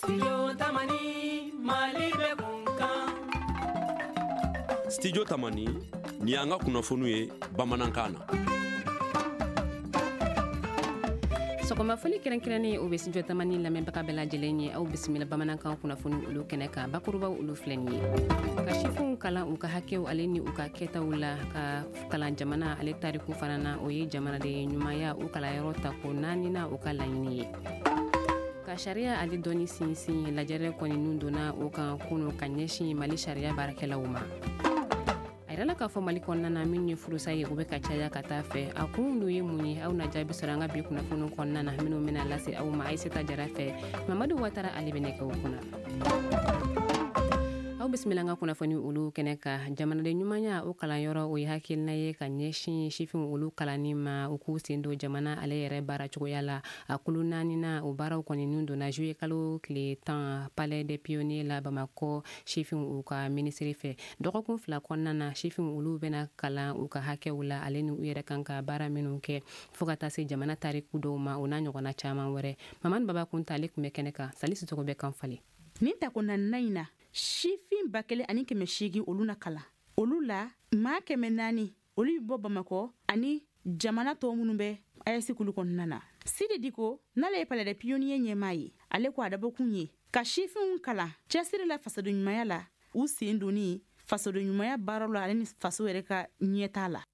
Studio Tamani ni an ka kunnafoniw ye bamanankan na. Sɔgɔma foli kɛrɛnkɛrɛnnen o bɛ Studio Tamani lamɛnbaga bɛɛ lajɛlen ye. Aw bisimila bamanankan kunnafoni olu kɛnɛ kan. Bakurubaw olu filɛ nin ye. Ka sifinw kalan u ka hakɛw ale ni u ka kɛtaw la, ka kalan jamana ale tariku fana na, o ye jamanaden ɲumanya u kalanyɔrɔ ta ko 4nan u ka laɲini ye. Ka sariya ale dɔnni sinsin lajɛrɛ kɔni nun donna o kan kunu ka ɲɛsin Mali sariya baarakɛlaw ma. A yirala k'a fɔ Mali kɔnɔna na min ye furusa ye o bɛ ka caya ka taa fɛ. A kun dun ye mun ye? Aw na jaabi sɔrɔ an ka bi kunnafoni kɔnɔna na minnu bɛna lase aw ma. Aïssata Jara fɛ Mamadu Watara ale bɛ nɛgɛw kunna. Aw bisimila an ka kunnafoni olu kɛnɛ ka. Jamanaden ɲumanya o kalanyɔrɔ o ye hakilina ye ka ɲɛsin sifin olu kalanni ma u k'u sen don jamana ale yɛrɛ baara cogoya la. A kulu 4nan o baaraw kɔni nun donna juillet kalo tile 10 Palais des Pionniers la Bamakɔ sifin u ka ministère fɛ. Dɔgɔkun 2 kɔnɔna na sifin olu bɛna kalan u ka hakɛw la ale ni u yɛrɛ kan ka baara minnu kɛ fo ka taa se jamana tariku dɔw ma o n'a ɲɔgɔnna caman wɛrɛ. Mamani Baba Kunta ale tun bɛ kɛnɛ kan. Salisu Togo bɛ kan falen. Nin ta ko naaninan in na sifin 1,800 olu na kalan. Olu la maa 400 olu bɛ bɔ Bamakɔ ani jamana tɔw minnu bɛ AES kulu kɔnɔna na. Sidi Diko n'ale ye Palais des Pionniers ɲɛmaa ye, ale ko a dabɔkun ye ka sifinw kalan cɛsiri la fasoden ɲumanya la u sen donni fasoden ɲumanya baaraw la ale ni faso yɛrɛ ka ɲɛtaa la.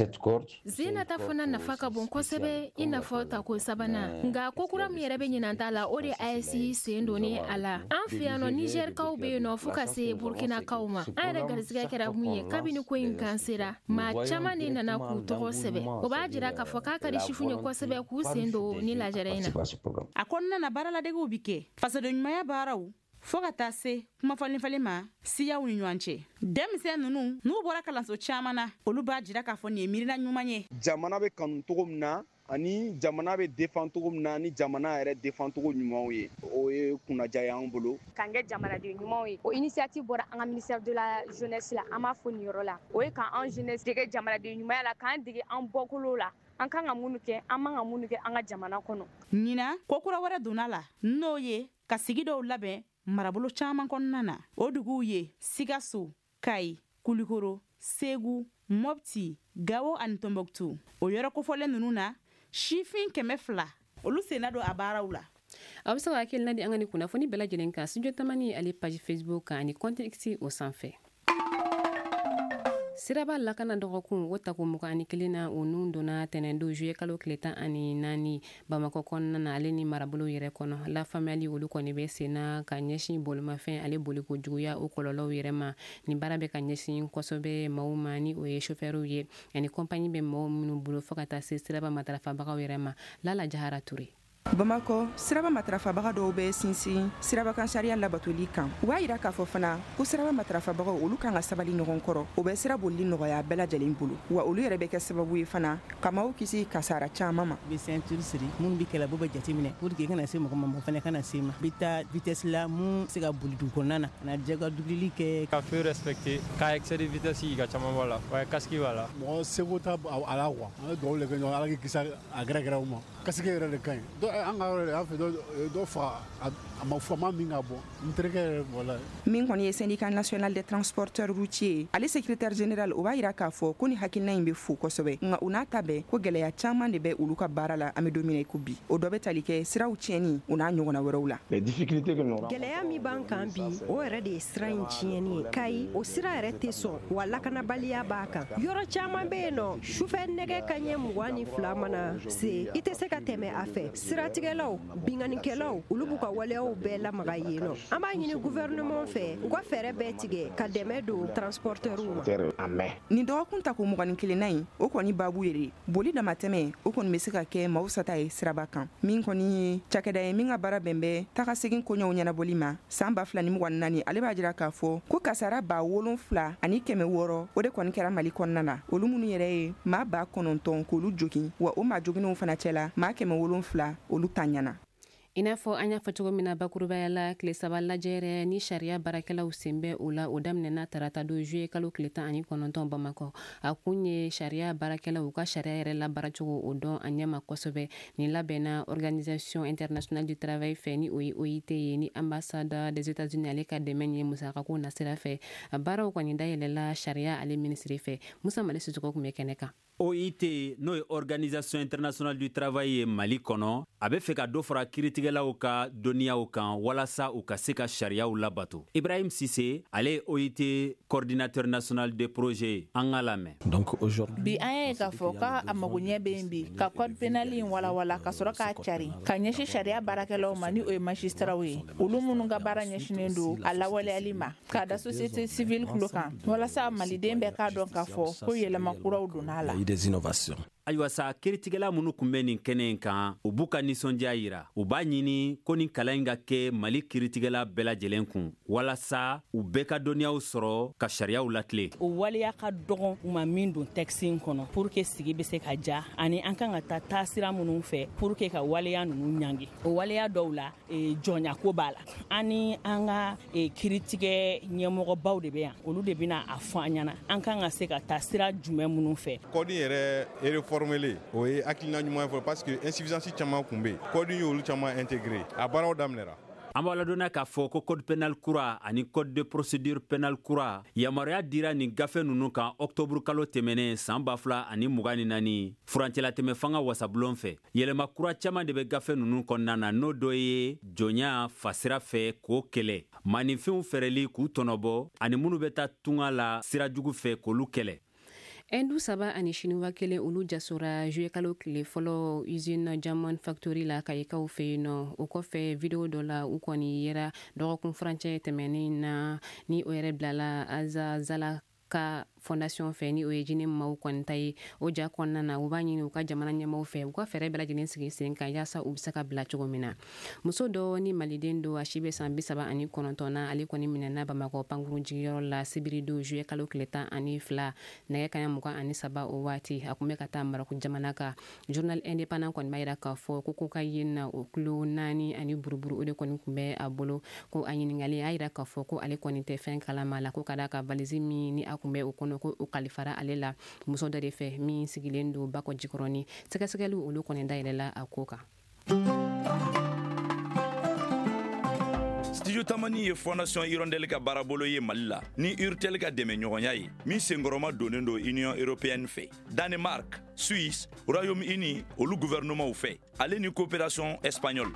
Zenata fana nafa ka bon kosɛbɛ i n'a fɔ tako sabanan nka kokura min yɛrɛ bɛ ɲinan ta la o de AES sen donni a la. An fɛ yan nɔ Nigerkaw bɛ yen nɔ fo ka se Burkinakaw ma. An yɛrɛ garisɛgɛ kɛra mun ye kabini ko in kan sera maa caman de nana k'u tɔgɔ sɛbɛ. O b'a jira k'a fɔ k'a ka di sifinw ye kosɛbɛ k'u sen don ni lajɛrɛ in na. A kɔnɔna na baaraladegew bi kɛ fasoden ɲumanya baaraw fo ka taa se kuma falen ma siyaw ni ɲɔgɔn cɛ. Denmisɛn ninnu n'u bɔra kalanso caman na olu b'a jira k'a fɔ nin ye miirina ɲuman ye. Jamana bɛ kanu cogo min na ani jamana bɛ défend cogo min na ni jamana yɛrɛ défend cogo ɲumanw ye o ye kunnaja y'an bolo. K'an kɛ jamanaden ɲumanw ye. O initiative bɔra an ka ministère de la jeunesse la an b'a fɔ nin yɔrɔ la. O ye k'an jeunesse dege jamanaden ɲumanya la k'an dege an bɔkolo la. An kan ka mun kɛ an man ka mun kɛ an ka jamana kɔnɔ. Ɲina kokura wɛrɛ donna la n'o ye ka sigi dɔw labɛn marabolo caman kɔnɔna na. O duguw ye Sikaso, Kayi, Kulikoro, Segu, Mopti, Gawo ani Tombouctou. O yɔrɔ kofɔlen ninnu na sifin 200 olu senna don a baaraw la. Aw bɛ se ka hakilina di an ka nin kunnafoni bɛɛ lajɛlen kan Studio Tamani ale page Facebook kan ani compte X o sanfɛ. Siraba lakana dɔgɔkun o tako 21 na o nun donna tɛnɛndo juillet kalo tile 14 Bamakɔ kɔnɔna na ale ni marabolo yɛrɛ kɔnɔ. La famille olu kɔni bɛ senna ka ɲɛsin bolimafɛn ale boliko juguya o kɔlɔlɔw yɛrɛ ma. Nin baara bɛ ka ɲɛsin kosɛbɛ maaw ma ni o ye chauffeur ye ani compagnie bɛ maaw minnu bolo fo ka taa se siraba matarafabagaw yɛrɛ ma. Lala Jahara Touré. Bamakɔ siraba matarafabaga dɔw bɛ sinsin sirabakan sariya labatoli kan. U b'a yira k'a fɔ fana ko siraba matarafabagaw olu kan ka sabali ɲɔgɔn kɔrɔ. O bɛ sira bolili nɔgɔya bɛɛ lajɛlen bolo. Wa olu yɛrɛ bɛ kɛ sababu ye fana ka maaw kisi kasara caman ma. Bɛ ceinture siri minnu bɛ kɛlɛbɔ bɛ jateminɛ pour que kana se mɔgɔ ma mɔgɔ fana kana se ma. Bɛ taa vitesse la mun se ka boli dugu kɔnɔna na kana jɛ ka duglili kɛ. Ka feu respecter ka excès de vitesse yi ka caman bɔ la. Wa casque b'a la. Mɔgɔ seko ta a la quoi. An bɛ dugawu de kɛ ɲɔgɔn Ala k'i kisi a gɛrɛgɛrɛw ma. Casque yɛrɛ de ka ɲi. An ka yɔrɔ de y'a fɛ dɔ fa a ma fama min ka bɔ n terikɛ yɛrɛ bɔla min kɔni ye syndicat national des transporteurs routiers ale secrétaire général o b'a yira k'a fɔ ko ni hakilina in bɛ fo kosɛbɛ nka u n'a ta bɛɛ ko gɛlɛya caman de bɛ olu ka baara la an bɛ don min na i ko bi o dɔ bɛ tali kɛ siraw tiɲɛni o n'a ɲɔgɔnna wɛrɛw la. Gɛlɛya min b'an kan bi o yɛrɛ de ye sira in tiɲɛni ye Kayi o sira yɛrɛ tɛ sɔn wa lakanabaliya b'a kan yɔrɔ caman bɛ yen nɔ sufɛ nɛgɛ kanɲɛ 22 mana se i tɛ se ka tɛmɛ a fɛ siratigɛlaw binganikɛlaw olu b'u ka waleyaw bɛɛ lamaga yen nɔ an b'a ɲini gouvernement fɛ u ka fɛɛrɛ bɛɛ tigɛ ka dɛmɛ don transporteurs ma. Nin dɔgɔkun ta ko 21 in o kɔni baabu yɛrɛ boli damatɛmɛ o kɔni bɛ se ka kɛ maaw sata ye siraba kan min kɔni ye cakɛda ye min ka baara bɛn bɛ taga segin koɲɛw ɲɛnabɔli ma san 2024 ale b'a jira k'a fɔ ko kasara 7,000 ani 600 o de kɔni kɛra Mali kɔnɔna na olu minnu yɛrɛ ye maa 9,000 k'olu jogin wa o maa joginenw fana cɛla maa 7,000 olu ta ɲana. I n'a fɔ an y'a fɔ cogo min na bakurubaya la tile saba lajɛrɛ ni sariya baarakɛlaw sen bɛ o la o daminɛna tarata don juillet kalo tile 19 Bamakɔ. A kun ye sariya baarakɛlaw u ka sariya yɛrɛ labaracogo o dɔn a ɲɛma kosɛbɛ. Nin labɛnna Organisation Internationale du Travail fɛ ni o ye OIT ye ni ambassade des États-Unis ale ka dɛmɛ ye musakako nasira fɛ. A baaraw kɔni dayɛlɛla sariya ale ministre fɛ. Musa Male Sujogo kun bɛ kɛnɛ kan. OIT n'o ye Organisation Internationale du Travail ye Mali kɔnɔ a bɛ fɛ ka dɔ fara kiiritigɛlaw ka dɔnniyaw kan walasa u ka se ka sariyaw labato. Ibrahim Sise ale ye OIT coordinateur national de projet an ka lamɛn. Donc aujourd'hui bi an ye k'a fɔ ka a mago ɲɛ bɛ yen bi ka code pénal in walawala ka sɔrɔ k'a cari ka ɲɛsin sariya baarakɛlaw ma ni o ye magistraw ye olu minnu ka baara ɲɛsinen don a lawaleyali ma k'a da société civile tulo kan walasa maliden bɛɛ k'a dɔn k'a fɔ ko yɛlɛma kuraw donna a la. Des innovations. Ayiwa sa kiiritigɛla minnu kun bɛ nin kɛnɛ in kan u b'u ka nisɔndiya yira u b'a ɲini ko nin kalan in ka kɛ Mali kiiritigɛla bɛɛ lajɛlen kun walasa u bɛɛ ka dɔnniyaw sɔrɔ ka sariyaw latile. O waleya ka dɔgɔn u ma min don texte in kɔnɔ pour que sigi bɛ se ka ja ani an kan ka taa taasira minnu fɛ pour que ka waleya ninnu ɲangi. O waleya dɔw la jɔnyako b'a la ani an ka kiiritigɛ ɲɛmɔgɔbaw de bɛ yan olu de bɛna a fɔ an ɲɛna an kan ka se ka taa sira jumɛn minnu fɛ. Kɔdi yɛrɛ formulé o ye hakilina ɲuman fɔ parce que insuffisance caman kun bɛ code y'olu caman intégré a baaraw daminɛra. An b'a ladonna k'a fɔ ko code pénal kura ani code de procédure pénale kura yamaruya dira nin gafe ninnu kan octobre kalo tɛmɛnen san 2024 furancɛlatɛmɛ fanga wasabulon fɛ yɛlɛma kura caman de bɛ gafe ninnu kɔnɔna na n'o dɔ ye jɔnya fasira fɛ k'o kɛlɛ maninfɛnw fɛrɛli k'u tɔnɔbɔ ani minnu bɛ taa tunga la sira jugu fɛ k'olu kɛlɛ. Endu saba ani Chinois kelen olu jasora juillet kalo tile fɔlɔ usine Diamond Factory la Kayikaw fɛ yen nɔ o kɔfɛ video dɔ la u kɔni yera dɔgɔkun furancɛ tɛmɛnen na ni o yɛrɛ bilala Azazala ka fondation fɛ ni o ye jinin maaw kɔni ta ye o ja kɔnɔna na u b'a ɲini u ka jamana ɲɛmaaw fɛ u ka fɛɛrɛ bɛɛ lajɛlen sigi sen kan yaasa u bɛ se ka bila cogo min na. Muso dɔ ni maliden do a si bɛ san 39 na ale kɔni minɛna Bamakɔ pankuru jigiyɔrɔ la sibiri don juillet kalo tile 12 nɛgɛ kaɲɛ 23 o waati a kun bɛ ka taa Maroc jamana kan. Journal indépendant kɔni b'a yira k'a fɔ ko ka yen na o kilo 4 ani buruburu o de kɔni kun bɛ a bolo ko a ɲininkali a yira k'a fɔ ko ale kɔni tɛ fɛn kalama la ko ka da ka valise min ni a kun bɛ o kɔnɔ ko o kalifara ale la muso dɔ de fɛ min sigilen do Bakɔ Jikɔrɔni sɛgɛsɛgɛliw olu kɔni dayɛlɛla a ko kan. Studio Tamani ye Fondation Hirondelle ka baarabolo ye Mali la ni Urtel ka dɛmɛ ɲɔgɔnya ye min senkɔrɔma donnen do Union Européenne fɛ Danemark, Suisse, Royaume-Uni olu gouvernement fɛ ale ni coopération espagnole.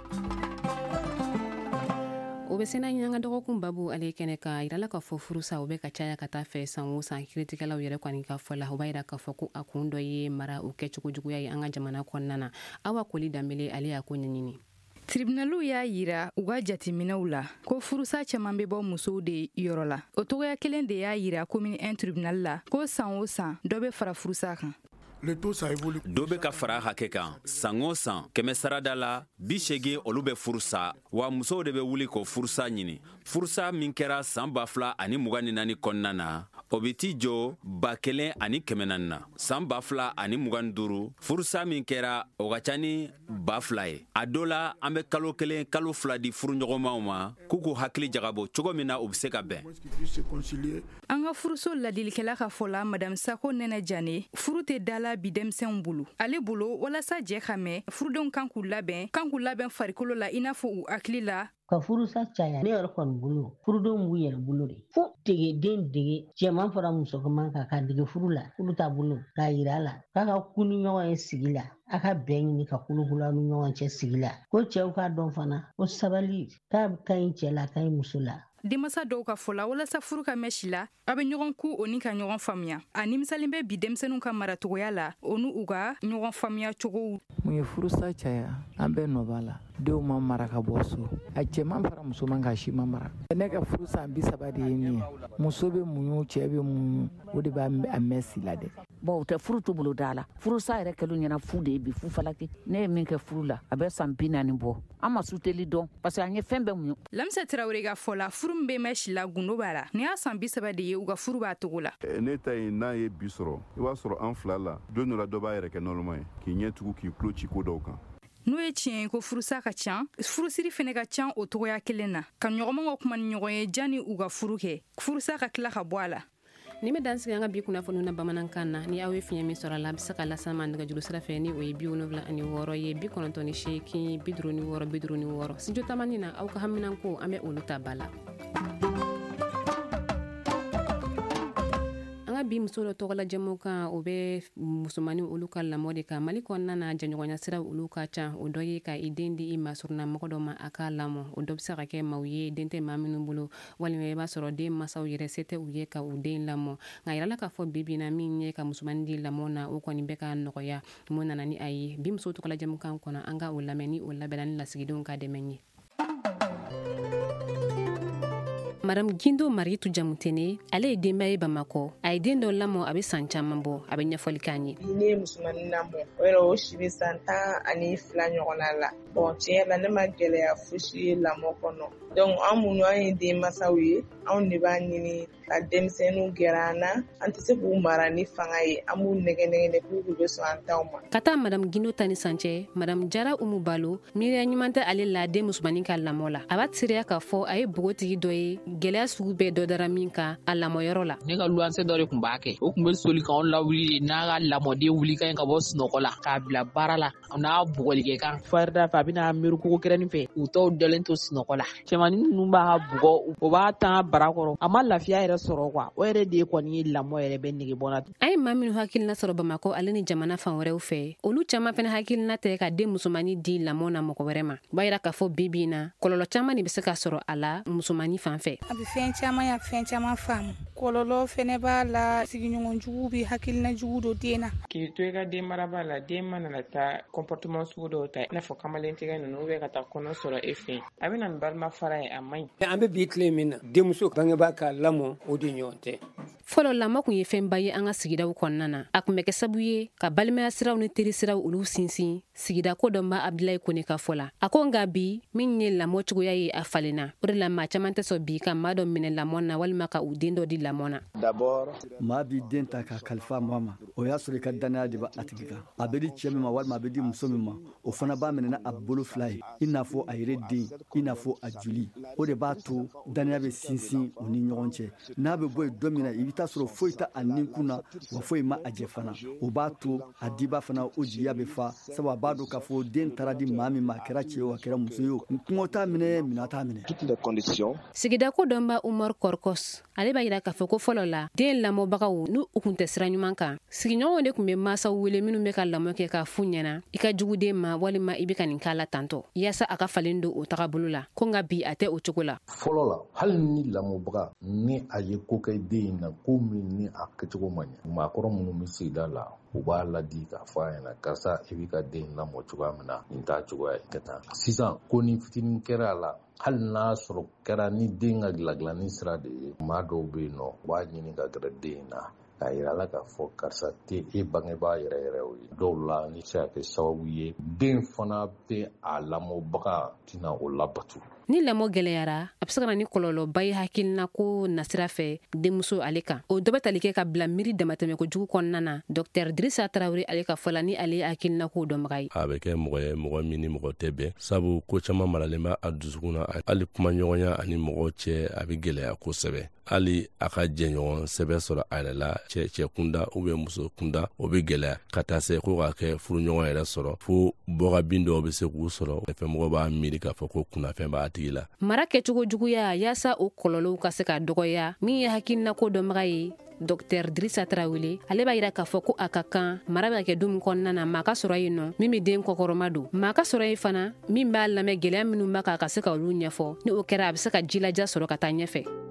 O bɛ sena ɲanga dɔgɔkun babu ale kɛnɛ ka yirala k'a fɔ furusa o bɛ ka caya ka taa fɛ san o san kiiritigɛlaw yɛrɛ kɔni ka fɔ la o b'a yira k'a fɔ ko a kun dɔ ye mara o kɛcogo juguya ye an ka jamana kɔnɔna na Awa Koli Danbele ale y'a ko ɲɛɲini. Tribunalu y'a yira u ka jateminɛw la ko furusa caaman bɛ bɔ musow de yɔrɔ la o togoya kelen de y'a yira commune 1 tribunal la ko san o san dɔ bɛ fara furusa kan. dɔ bɛ ka fara hakɛ kan san o san kɛmɛ sarada la 80 olu bɛ furusa wa musow de bɛ wuli k'o furusa ɲini furusa min kɛra san 2024 kɔnɔna na o bɛ t'i jɔ 1400 na san 2025 furusa min kɛra o ka ca ni 2000 ye a dɔ la an bɛ kalo 1 kalo 2 di furuɲɔgɔnmaw ma k'u k'u hakili jagabɔ cogo min na u bɛ se ka bɛn. An ka furuso ladilikɛla ka fɔ la Madame Sako Nɛnɛ Jane furu tɛ dala bi denmisɛnw bolo ale bolo walasa jɛ ka mɛn furudenw kan k'u labɛn farikolo la i n'a fɔ u hakili la ka furusa caya ne yɛrɛ kɔni bolo furudenw b'u yɛrɛ bolo de fo dege den dege cɛman fara musoman kan ka dege furu la furu t'a bolo k'a yira la k'a ka ku ni ɲɔgɔn ye sigi la a ka bɛn ɲini ka kulukula ni ɲɔgɔn cɛ sigi la ko cɛw k'a dɔn fana ko sabali k'a ka ɲi cɛ la k'a ɲi muso la. Denmasa dɔw ka fɔ la walasa furu ka mɛn si la a bɛ ɲɔgɔn ku o ni ka ɲɔgɔn faamuya a nimisalen bɛ bi denmisɛnninw ka maracogoya la o ni u ka ɲɔgɔn faamuya cogow. Mun ye furusa caya an bɛɛ nɔ b'a la denw ma mara ka bɔ so a cɛman fara musoman ka si ma mara ne ka furu san 30 de ye min ye muso bɛ muɲu cɛ bɛ muɲu o de b'a mɛn si la dɛ. Bon o tɛ furu to bolo da la furusa yɛrɛ kɛlen ɲɛna fu de ye bi fu falaki ne ye min kɛ furu la a bɛ san 40 bɔ an ma suteli dɔn parce que an ye fɛn bɛɛ muɲu. Lamisa Traoré ka fɔ la furu min bɛ mɛn si la gundo b'a la ni y'a san 30 de ye u ka furu b'a togo la. Ne ta ye n'a ye bi sɔrɔ i b'a sɔrɔ an fila la don dɔ la dɔ b'a yɛrɛ kɛ nɔnɔma ye k'i ɲɛ tugu k'i tulo ci ko dɔw kan. n'o ye tiɲɛ ye ko furusa ka can furusiri fɛnɛ ka can o togoya kelen na ka ɲɔgɔnma ka kuma ni ɲɔgɔn ye jani u ka furu kɛ furusa ka tila ka bɔ a la. ni bɛ dansigi an ka bi kunnafoniw na bamanankan na ni aw ye fiɲɛ min sɔrɔ a la a bɛ se ka lasama nɛgɛjuru sira fɛ ni o ye 76 ye 98 56 56 studio tamani na aw ka haminanko an bɛ olu ta ba la. an ka bi muso dɔ tɔgɔla jɛmu kan o bɛ musomani olu ka lamɔ de kan mali kɔnɔna na jɛɲɔgɔnya sira olu ka ca o dɔ ye ka i den di i masuruna mɔgɔ dɔ ma a ka lamɔ o dɔ bɛ se ka kɛ maaw ye den tɛ maa minnu bolo walima i b'a sɔrɔ den masaw yɛrɛ se tɛ u ye ka u den lamɔ nka yirala k'a fɔ bibi na min ye ka musomani di lamɔ na o kɔni bɛ ka nɔgɔya mun nana ni a ye bi muso tɔgɔla jɛmu kan kɔnɔ an ka o lamɛn ni o labɛnna ni lasigidenw ka dɛmɛ ye. Madame Gindo Maritu Jamutene, ale ye denba ye Bamakɔ. A ye den dɔ lamɔ a bɛ san caman bɔ a bɛ ɲɛfɔli k'an ye. Ne ye musomanin lamɔ o yɛrɛ o si bɛ san 12 ɲɔgɔnna la. Tiɲɛ la ne ma gɛlɛya fosi ye lamɔ kɔnɔ. Donc an minnu an ye den masaw ye anw de b'a ɲini ka denmisɛnninw gɛrɛ an na an tɛ se k'u mara ni fanga ye an b'u nɛgɛ pour que u bɛ sɔn an taw ma. Ka taa Madame Gindo ta ni sancɛ Madame Jara Umu Balo miiriya ɲuman tɛ ale la den musomanin ka lamɔ la. A b'a tiriya k'a fɔ a ye bogotigi dɔ ye gɛlɛya sugu bɛɛ dɔ dara min kan a lamɔyɔrɔ la. Ne ka luwanse dɔ de tun b'a kɛ o tun bɛ soli k'anw lawuli n'a ka lamɔden wuli ka ɲi ka bɔ sunɔgɔ la k'a bila baara la n'a bugɔlikɛ kan farida fɛ a bɛna miiri kogo kɛrɛnin fɛ u tɔw dalen to sunɔgɔ la cɛmanin ninnu b'a bugɔ o b'a tan bara kɔrɔ a ma lafiya yɛrɛ sɔrɔ quoi o yɛrɛ de kɔni ye lamɔ yɛrɛ bɛ nege bɔ na. A ye maa minnu hakilina sɔrɔ Bamakɔ ale ni jamana fan wɛrɛw fɛ olu caman fɛnɛ hakilina tɛ ka den musomanin di lamɔ na mɔgɔ wɛrɛ ma b'a yira k'a fɔ bibi in na kɔlɔlɔ caman de bɛ se ka sɔrɔ a la musomanin fan fɛ. A bɛ fɛn caman ya fɛn caman faamu kɔlɔlɔ fɛnɛ b'a la sigiɲɔgɔn jugu bɛ hakilina jugu dɔ den na. K'i to i ka den marabaa la den mana taa comportement sugu dɔw ta i n'a fɔ kamalen tigɛ ninnu ou bien ka taa kɔnɔ sɔrɔ e fɛ a bɛ na ni balima fara ye a man ɲi. An bɛ bi tile min na denmuso bangebaa ka lamɔ o de ɲɔgɔn tɛ. Fɔlɔ lamɔ kun ye fɛnba ye an ka sigidaw kɔnɔna na a kun bɛ kɛ sabu ye ka balimaya siraw ni teri siraw olu sinsin sigida ko dɔnba Abdulayi Kone ka fɔ la a ko nka bi min ye lamɔ cogoya ye a falenna o de la maa caman tɛ sɔn bi ka maa dɔ minɛ lamɔ na walima ka u den dɔ di lamɔ na. D'abord maa b'i den ta ka kalifa maa ma o y'a sɔrɔ i ka danaya de b'a tigi kan a bɛ di cɛ min ma walima a bɛ di muso min ma o fana b'a minɛ a bolo fila ye i n'a fɔ a yɛrɛ den i n'a fɔ a joli o de b'a to danaya bɛ sinsin u ni ɲɔgɔn cɛ n'a bɛ bɔ yen don min na i bɛ taa sɔrɔ foyi t'a ninkun na wa foyi ma a jɛ fana o b'a to a diba fana o jigiya bɛ fa sabu a b'a dɔn k'a fɔ den taara di maa min ma a kɛra cɛ o a kɛra muso ye o kɔngɔ t'a minɛ minɛ t'a minɛ. Sigida ko dɔnba Umar Korkos ale b'a yira k'a fɔ ko fɔlɔ la den lamɔbagaw n'u kun tɛ sira ɲuman kan sigiɲɔgɔnw de kun bɛ mansaw wele minnu bɛ ka lamɔ kɛ k'a fu ɲɛna i ka jugu den ma walima i bɛ ka nin k'a la tantɔ yaasa a ka falen don o tagabolo la ko nka bi a tɛ o cogo la. Fɔlɔ la hali ni lamɔbaga ni a ye ko kɛ den in na ko min ni a kɛcogo man ɲɛ maakɔrɔ minnu bɛ sigida la u b'a ladi k'a fɔ a ɲɛna karisa i b'i ka den lamɔ cogoya min na nin t'a cogoya ye ka taa sisan ko ni fitinin kɛra a la hali n'a sɔrɔ kɛra ni den ka dilanni sira de ye maa dɔw bɛ yen nɔ u b'a ɲini ka gɛrɛ den in na k'a yira la k'a fɔ karisa tɛ e bangebaa yɛrɛ yɛrɛ o ye dɔw la ni se ka kɛ sababu ye den fana bɛ a lamɔbaga tɛna o labatu. Ni lamɔ gɛlɛyara a bɛ se ka na ni kɔlɔlɔba ye hakilina ko nasira fɛ denmuso ale kan o dɔ bɛ tali kɛ ka bila miiri damatɛmɛ kojugu kɔnɔna na Dr Dirisa Tarawele ale ka fɔ la ni ale hakilina ko dɔnbaga ye. A bɛ kɛ mɔgɔ ye mɔgɔ min ni mɔgɔ tɛ bɛn sabu ko caman maralen bɛ a dusukun na hali kumaɲɔgɔnya ani mɔgɔw cɛ a bɛ gɛlɛya kosɛbɛ hali a ka jɛɲɔgɔn sɛbɛn sɔrɔ a yɛrɛ la cɛ kunda ou bien muso kunda o bɛ gɛlɛya ka taa se ko ka kɛ furuɲɔgɔn yɛrɛ sɔrɔ fo bɔgabin dɔw bɛ se k'u sɔrɔ fɛnmɔgɔ b'a miiri k'a fɔ ko kunnafɛn b'a tigi la. Mara kɛcogo juguya yaasa o kɔlɔlɔw ka se ka dɔgɔya min ye hakilina ko dɔnbaga ye Dr Dirisa Tarawele ale b'a yira k'a fɔ ko a ka kan mara bɛ kɛ don kɔnɔna na maa ka sɔrɔ yen nɔ min bɛ den kɔkɔrɔma don maa ka sɔrɔ yen fana min b'a lamɛn gɛlɛya minnu b'a kan a ka se ka olu ɲɛfɔ ni o kɛra a bɛ se ka jilaja sɔrɔ ka taa ɲɛfɛ.